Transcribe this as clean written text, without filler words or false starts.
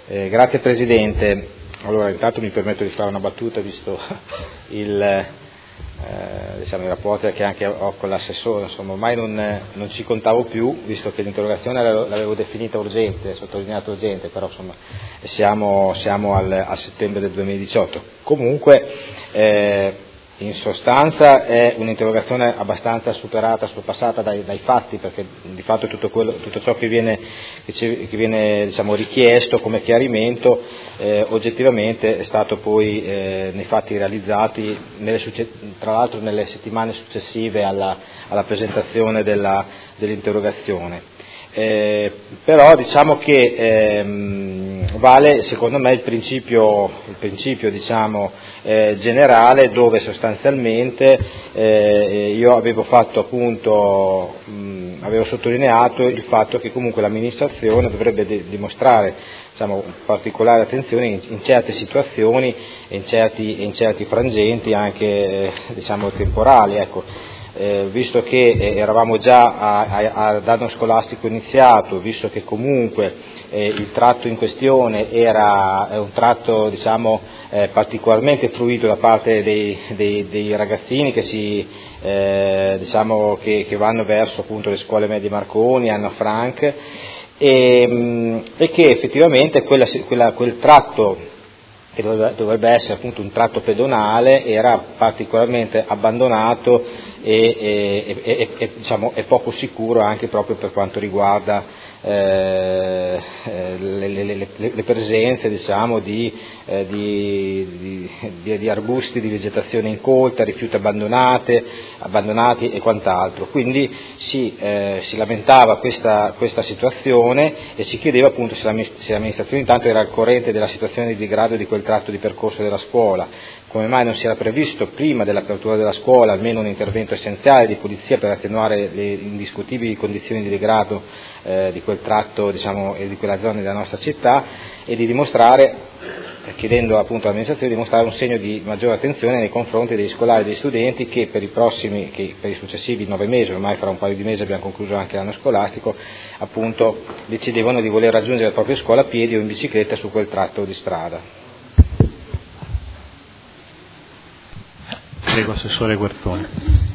Grazie Presidente. Allora, intanto mi permetto di fare una battuta, visto il rapporto che anche ho con l'assessore. Insomma, ormai non ci contavo più, visto che l'interrogazione l'avevo definita urgente, sottolineato urgente, però insomma siamo al settembre del 2018. Comunque, in sostanza è un'interrogazione abbastanza superata, sorpassata dai fatti, perché di fatto tutto ciò che viene richiesto come chiarimento oggettivamente è stato poi nei fatti realizzati, tra l'altro nelle settimane successive alla presentazione dell'interrogazione. Però diciamo che vale secondo me il principio generale, dove sostanzialmente io avevo sottolineato il fatto che comunque l'amministrazione dovrebbe dimostrare particolare attenzione in certe situazioni e in certi frangenti anche temporali, ecco. Visto che eravamo già ad anno scolastico iniziato, visto che comunque il tratto in questione era un tratto particolarmente fruito da parte dei ragazzini che che vanno verso appunto le scuole medie Marconi, Anna Frank, e che effettivamente quel tratto che dovrebbe essere appunto un tratto pedonale era particolarmente abbandonato e poco sicuro anche proprio per quanto riguarda le presenze di arbusti di vegetazione incolta, rifiuti abbandonati e quant'altro. Quindi si lamentava questa situazione e si chiedeva appunto se l'amministrazione intanto era al corrente della situazione di degrado di quel tratto di percorso della scuola, come mai non si era previsto prima dell'apertura della scuola almeno un intervento essenziale di polizia per attenuare le indiscutibili condizioni di degrado di quel tratto e di quella zona della nostra città, e di dimostrare, chiedendo appunto all'amministrazione di dimostrare un segno di maggiore attenzione nei confronti degli scolari e degli studenti che per i successivi 9 mesi, ormai fra un paio di mesi abbiamo concluso anche l'anno scolastico, appunto decidevano di voler raggiungere la propria scuola a piedi o in bicicletta su quel tratto di strada. Prego, Assessore Guertone.